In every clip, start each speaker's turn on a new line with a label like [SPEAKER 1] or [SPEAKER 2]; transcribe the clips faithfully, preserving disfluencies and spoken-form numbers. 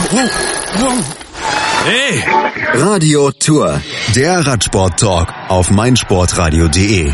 [SPEAKER 1] Hey! Radio Tour, der Radsport-Talk auf meinsportradio punkt de.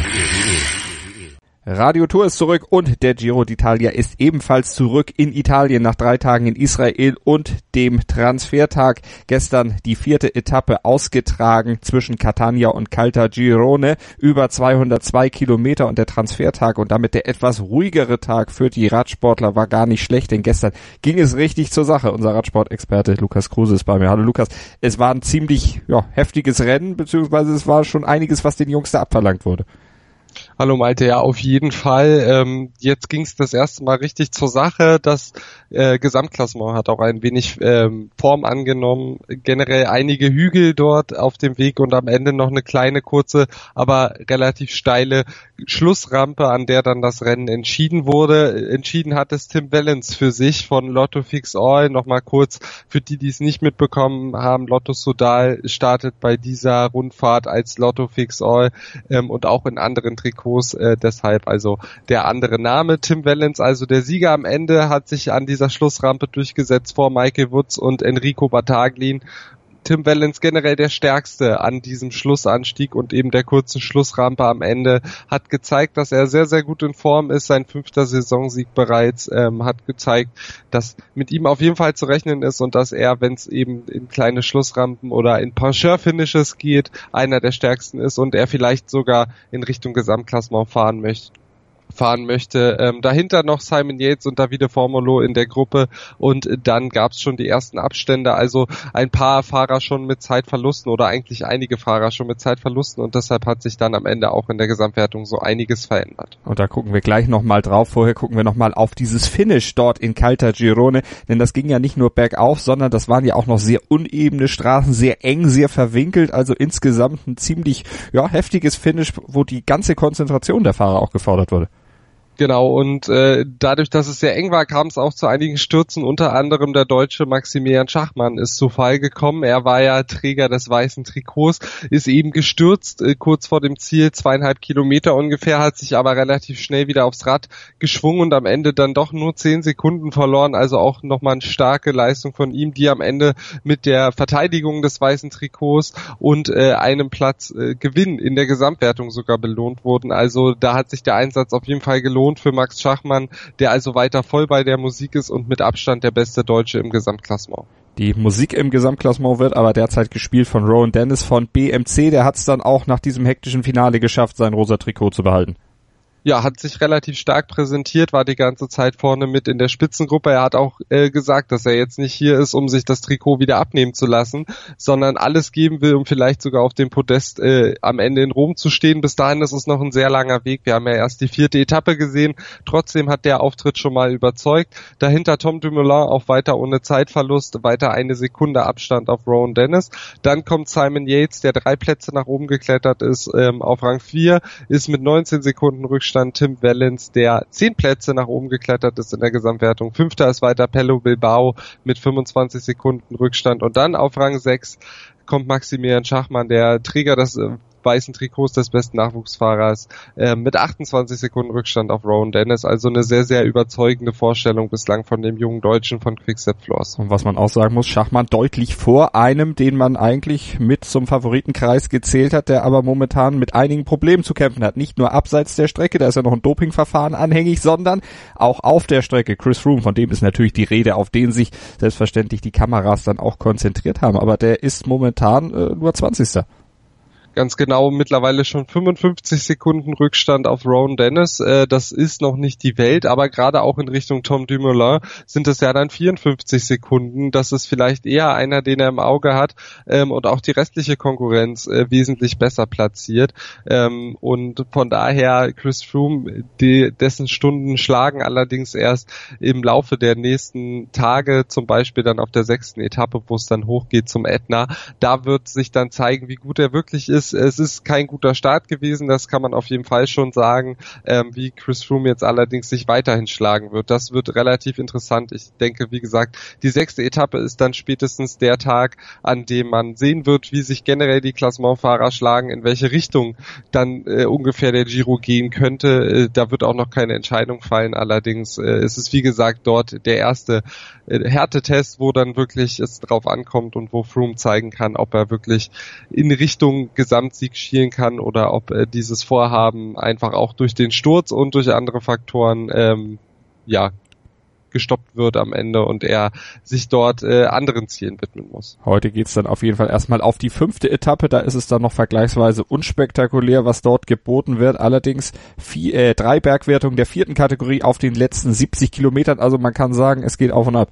[SPEAKER 2] Radio Tour ist zurück und der Giro d'Italia ist ebenfalls zurück in Italien nach drei Tagen in Israel und dem Transfertag. Gestern die vierte Etappe ausgetragen zwischen Catania und Caltagirone, über zweihundertzwei Kilometer, und der Transfertag und damit der etwas ruhigere Tag für die Radsportler war gar nicht schlecht, denn gestern ging es richtig zur Sache. Unser Radsportexperte Lukas Kruse ist bei mir. Hallo Lukas, es war ein ziemlich ja, heftiges Rennen, beziehungsweise es war schon einiges, was den Jungs da abverlangt wurde.
[SPEAKER 3] Hallo Malte, ja auf jeden Fall. Ähm, jetzt ging es das erste Mal richtig zur Sache. Das äh, Gesamtklassement hat auch ein wenig ähm, Form angenommen. Generell einige Hügel dort auf dem Weg und am Ende noch eine kleine, kurze, aber relativ steile Schlussrampe, an der dann das Rennen entschieden wurde. Entschieden hat es Tim Wellens für sich von Lotto Fix All. Nochmal kurz für die, die es nicht mitbekommen haben: Lotto Soudal startet bei dieser Rundfahrt als Lotto Fix All ähm, und auch in anderen Trikots, äh, deshalb also der andere Name. Tim Wellens, also der Sieger am Ende, hat sich an dieser Schlussrampe durchgesetzt vor Michael Woods und Enrico Battaglin. Tim Wellens generell der Stärkste an diesem Schlussanstieg und eben der kurzen Schlussrampe am Ende, hat gezeigt, dass er sehr, sehr gut in Form ist. Sein fünfter Saisonsieg bereits, ähm, hat gezeigt, dass mit ihm auf jeden Fall zu rechnen ist und dass er, wenn es eben in kleine Schlussrampen oder in Pencheur-Finishes geht, einer der Stärksten ist und er vielleicht sogar in Richtung Gesamtklassement fahren möchte. fahren möchte. Ähm, dahinter noch Simon Yates und Davide Formolo in der Gruppe und dann gab es schon die ersten Abstände, also ein paar Fahrer schon mit Zeitverlusten oder eigentlich einige Fahrer schon mit Zeitverlusten und deshalb hat sich dann am Ende auch in der Gesamtwertung so einiges verändert.
[SPEAKER 2] Und da gucken wir gleich nochmal drauf. Vorher gucken wir nochmal auf dieses Finish dort in Caltagirone, denn das ging ja nicht nur bergauf, sondern das waren ja auch noch sehr unebene Straßen, sehr eng, sehr verwinkelt, also insgesamt ein ziemlich ja, heftiges Finish, wo die ganze Konzentration der Fahrer auch gefordert wurde.
[SPEAKER 3] Genau, und äh, dadurch, dass es sehr eng war, kam es auch zu einigen Stürzen. Unter anderem der Deutsche Maximilian Schachmann ist zu Fall gekommen. Er war ja Träger des weißen Trikots, ist eben gestürzt, äh, kurz vor dem Ziel, zweieinhalb Kilometer ungefähr, hat sich aber relativ schnell wieder aufs Rad geschwungen und am Ende dann doch nur zehn Sekunden verloren. Also auch nochmal eine starke Leistung von ihm, die am Ende mit der Verteidigung des weißen Trikots und äh, einem Platz äh, Gewinn in der Gesamtwertung sogar belohnt wurden. Also da hat sich der Einsatz auf jeden Fall gelohnt für Max Schachmann, der also weiter voll bei der Musik ist und mit Abstand der beste Deutsche im Gesamtklassement.
[SPEAKER 2] Die Musik im Gesamtklassement wird aber derzeit gespielt von Rowan Dennis von B M C. Der hat es dann auch nach diesem hektischen Finale geschafft, sein rosa Trikot zu behalten.
[SPEAKER 3] Ja, hat sich relativ stark präsentiert, war die ganze Zeit vorne mit in der Spitzengruppe. Er hat auch äh, gesagt, dass er jetzt nicht hier ist, um sich das Trikot wieder abnehmen zu lassen, sondern alles geben will, um vielleicht sogar auf dem Podest äh, am Ende in Rom zu stehen. Bis dahin ist es noch ein sehr langer Weg. Wir haben ja erst die vierte Etappe gesehen. Trotzdem hat der Auftritt schon mal überzeugt. Dahinter Tom Dumoulin auch weiter ohne Zeitverlust, weiter eine Sekunde Abstand auf Rowan Dennis. Dann kommt Simon Yates, der drei Plätze nach oben geklettert ist, ähm, auf Rang vier, ist mit neunzehn Sekunden Rückstand. Tim Wellens, der zehn Plätze nach oben geklettert ist in der Gesamtwertung. Fünfter ist weiter Pello Bilbao mit fünfundzwanzig Sekunden Rückstand. Und dann auf Rang sechs kommt Maximilian Schachmann, der Träger des äh, weißen Trikots des besten Nachwuchsfahrers, äh, mit achtundzwanzig Sekunden Rückstand auf Rowan Dennis. Also eine sehr, sehr überzeugende Vorstellung bislang von dem jungen Deutschen von Quick-Step Floors.
[SPEAKER 2] Und was man auch sagen muss, Schachmann deutlich vor einem, den man eigentlich mit zum Favoritenkreis gezählt hat, der aber momentan mit einigen Problemen zu kämpfen hat. Nicht nur abseits der Strecke, da ist ja noch ein Dopingverfahren anhängig, sondern auch auf der Strecke. Chris Froome, von dem ist natürlich die Rede, auf den sich selbstverständlich die Kameras dann auch konzentriert haben. Aber der ist momentan äh, nur zwanzigster
[SPEAKER 3] Ganz genau, mittlerweile schon fünfundfünfzig Sekunden Rückstand auf Rowan Dennis. Äh, das ist noch nicht die Welt, aber gerade auch in Richtung Tom Dumoulin sind es ja dann vierundfünfzig Sekunden. Das ist vielleicht eher einer, den er im Auge hat, ähm, und auch die restliche Konkurrenz äh, wesentlich besser platziert. Ähm, und von daher Chris Froome, die, dessen Stunden schlagen allerdings erst im Laufe der nächsten Tage, zum Beispiel dann auf der sechsten Etappe, wo es dann hochgeht zum Ätna. Da wird sich dann zeigen, wie gut er wirklich ist. ist, es ist kein guter Start gewesen, das kann man auf jeden Fall schon sagen. Ähm, wie Chris Froome jetzt allerdings sich weiterhin schlagen wird, das wird relativ interessant. Ich denke, wie gesagt, die sechste Etappe ist dann spätestens der Tag, an dem man sehen wird, wie sich generell die Klassementfahrer schlagen, in welche Richtung dann äh, ungefähr der Giro gehen könnte. Äh, da wird auch noch keine Entscheidung fallen. Allerdings äh, es ist wie gesagt dort der erste äh, Härtetest, wo dann wirklich es drauf ankommt und wo Froome zeigen kann, ob er wirklich in Richtung Gesamtsieg schielen kann oder ob äh, dieses Vorhaben einfach auch durch den Sturz und durch andere Faktoren ähm, ja gestoppt wird am Ende und er sich dort äh, anderen Zielen widmen muss.
[SPEAKER 2] Heute geht's dann auf jeden Fall erstmal auf die fünfte Etappe, da ist es dann noch vergleichsweise unspektakulär, was dort geboten wird. Allerdings vier, äh, drei Bergwertungen der vierten Kategorie auf den letzten siebzig Kilometern, also man kann sagen, es geht auf und ab.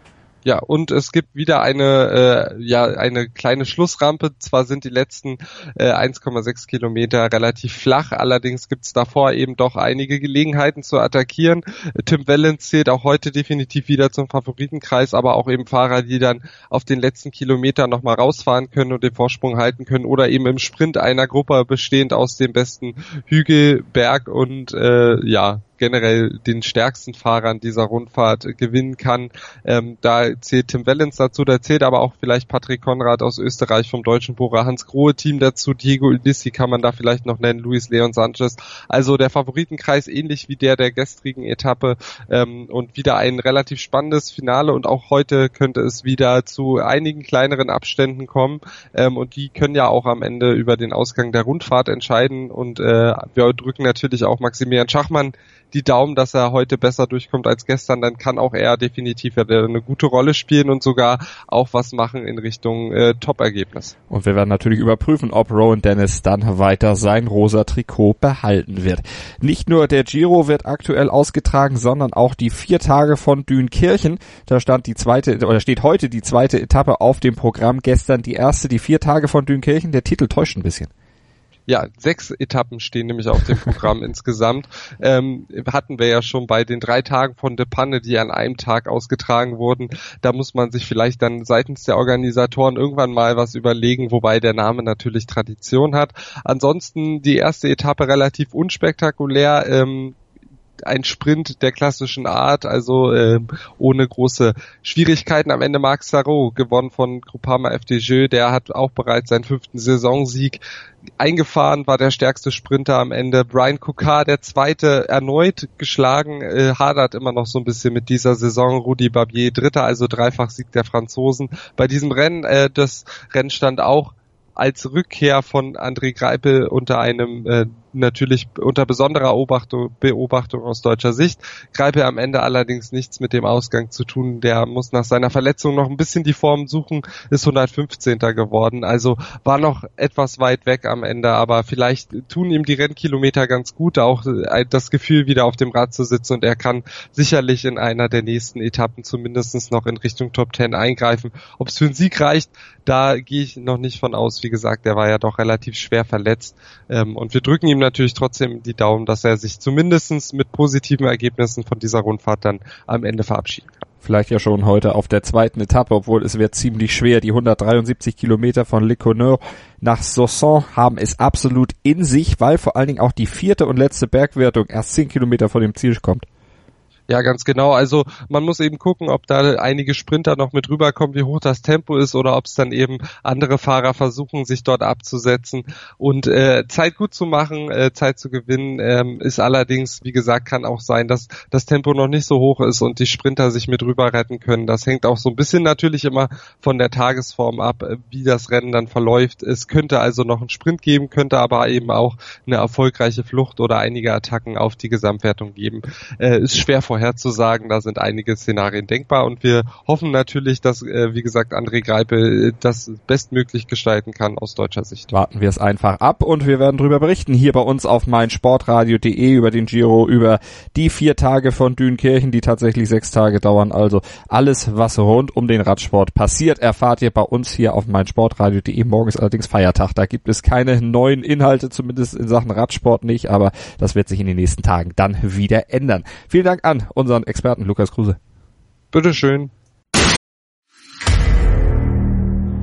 [SPEAKER 3] Ja, und es gibt wieder eine äh, ja eine kleine Schlussrampe. Zwar sind die letzten äh, eins Komma sechs Kilometer relativ flach, allerdings gibt's davor eben doch einige Gelegenheiten zu attackieren. Tim Wellens zählt auch heute definitiv wieder zum Favoritenkreis, aber auch eben Fahrer, die dann auf den letzten Kilometern nochmal rausfahren können und den Vorsprung halten können oder eben im Sprint einer Gruppe bestehend aus dem besten Hügel, Berg und äh, ja generell den stärksten Fahrern dieser Rundfahrt gewinnen kann. Ähm, da zählt Tim Wellens dazu, da zählt aber auch vielleicht Patrick Konrad aus Österreich vom deutschen Bora Hansgrohe-Team dazu, Diego Ulissi kann man da vielleicht noch nennen, Luis Leon Sanchez. Also der Favoritenkreis ähnlich wie der der gestrigen Etappe ähm, und wieder ein relativ spannendes Finale und auch heute könnte es wieder zu einigen kleineren Abständen kommen ähm, und die können ja auch am Ende über den Ausgang der Rundfahrt entscheiden und äh, wir drücken natürlich auch Maximilian Schachmann die Daumen, dass er heute besser durchkommt als gestern, dann kann auch er definitiv eine gute Rolle spielen und sogar auch was machen in Richtung äh, Top-Ergebnis.
[SPEAKER 2] Und wir werden natürlich überprüfen, ob Rowan Dennis dann weiter sein rosa Trikot behalten wird. Nicht nur der Giro wird aktuell ausgetragen, sondern auch die vier Tage von Dünkirchen. Da stand die zweite, oder steht heute die zweite Etappe auf dem Programm, gestern die erste, die vier Tage von Dünkirchen. Der Titel täuscht ein bisschen.
[SPEAKER 3] Ja, sechs Etappen stehen nämlich auf dem Programm insgesamt. Ähm, hatten wir ja schon bei den drei Tagen von De Panne, die an einem Tag ausgetragen wurden. Da muss man sich vielleicht dann seitens der Organisatoren irgendwann mal was überlegen, wobei der Name natürlich Tradition hat. Ansonsten die erste Etappe relativ unspektakulär. Ähm, ein Sprint der klassischen Art, also äh, ohne große Schwierigkeiten. Am Ende Marc Sarrault, gewonnen von Groupama F D J, der hat auch bereits seinen fünften Saisonsieg eingefahren, war der stärkste Sprinter am Ende. Brian Coquard, der zweite, erneut geschlagen, äh, hadert immer noch so ein bisschen mit dieser Saison. Rudy Barbier, dritter, also Dreifachsieg der Franzosen. Bei diesem Rennen, äh, das Rennen stand auch als Rückkehr von André Greipel unter einem äh, natürlich unter besonderer Beobachtung, Beobachtung aus deutscher Sicht. Greipel am Ende allerdings nichts mit dem Ausgang zu tun. Der muss nach seiner Verletzung noch ein bisschen die Form suchen, ist hundertfünfzehnter geworden. Also war noch etwas weit weg am Ende, aber vielleicht tun ihm die Rennkilometer ganz gut, auch das Gefühl wieder auf dem Rad zu sitzen und er kann sicherlich in einer der nächsten Etappen zumindest noch in Richtung Top Ten eingreifen. Ob es für einen Sieg reicht, da gehe ich noch nicht von aus. Wie gesagt, der war ja doch relativ schwer verletzt und wir drücken ihm natürlich trotzdem die Daumen, dass er sich zumindest mit positiven Ergebnissen von dieser Rundfahrt dann am Ende verabschieden kann.
[SPEAKER 2] Vielleicht ja schon heute auf der zweiten Etappe, obwohl es wird ziemlich schwer. Die hundertdreiundsiebzig Kilometer von Le Courneuve nach Soissons haben es absolut in sich, weil vor allen Dingen auch die vierte und letzte Bergwertung erst zehn Kilometer vor dem Ziel kommt.
[SPEAKER 3] Ja, ganz genau. Also man muss eben gucken, ob da einige Sprinter noch mit rüberkommen, wie hoch das Tempo ist oder ob es dann eben andere Fahrer versuchen, sich dort abzusetzen und äh, Zeit gut zu machen, äh, Zeit zu gewinnen, ähm, ist allerdings, wie gesagt, kann auch sein, dass das Tempo noch nicht so hoch ist und die Sprinter sich mit rüber retten können. Das hängt auch so ein bisschen natürlich immer von der Tagesform ab, wie das Rennen dann verläuft. Es könnte also noch einen Sprint geben, könnte aber eben auch eine erfolgreiche Flucht oder einige Attacken auf die Gesamtwertung geben. Äh, ist schwer vorher vorherzusagen, da sind einige Szenarien denkbar und wir hoffen natürlich, dass, äh, wie gesagt, André Greipel das bestmöglich gestalten kann aus deutscher Sicht.
[SPEAKER 2] Warten wir es einfach ab und wir werden darüber berichten, hier bei uns auf meinsportradio punkt de über den Giro, über die vier Tage von Dünkirchen, die tatsächlich sechs Tage dauern, also alles, was rund um den Radsport passiert, erfahrt ihr bei uns hier auf meinsportradio punkt de. Morgen ist allerdings Feiertag, da gibt es keine neuen Inhalte, zumindest in Sachen Radsport nicht, aber das wird sich in den nächsten Tagen dann wieder ändern. Vielen Dank an unseren Experten Lukas Kruse.
[SPEAKER 3] Bitteschön.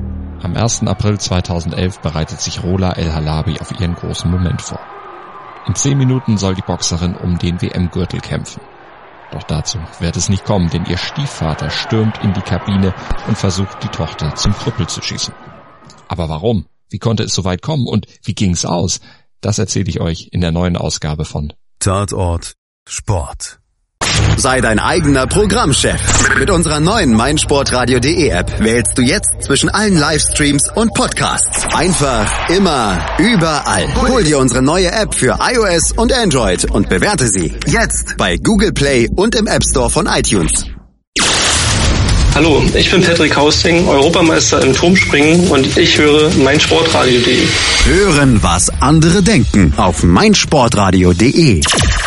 [SPEAKER 4] Am ersten April zweitausendelf bereitet sich Rola El Halabi auf ihren großen Moment vor. In zehn Minuten soll die Boxerin um den W M-Gürtel kämpfen. Doch dazu wird es nicht kommen, denn ihr Stiefvater stürmt in die Kabine und versucht, die Tochter zum Krüppel zu schießen. Aber warum? Wie konnte es so weit kommen und wie ging's aus? Das erzähle ich euch in der neuen Ausgabe von
[SPEAKER 1] Tatort Sport. Sei dein eigener Programmchef. Mit unserer neuen meinsportradio.de App wählst du jetzt zwischen allen Livestreams und Podcasts. Einfach, immer, überall. Hol dir unsere neue App für iOS und Android und bewerte sie jetzt bei Google Play und im App Store von iTunes.
[SPEAKER 5] Hallo, ich bin Patrick Hausting, Europameister im Turmspringen und ich höre meinsportradio.de.
[SPEAKER 1] Hören, was andere denken auf meinsportradio.de.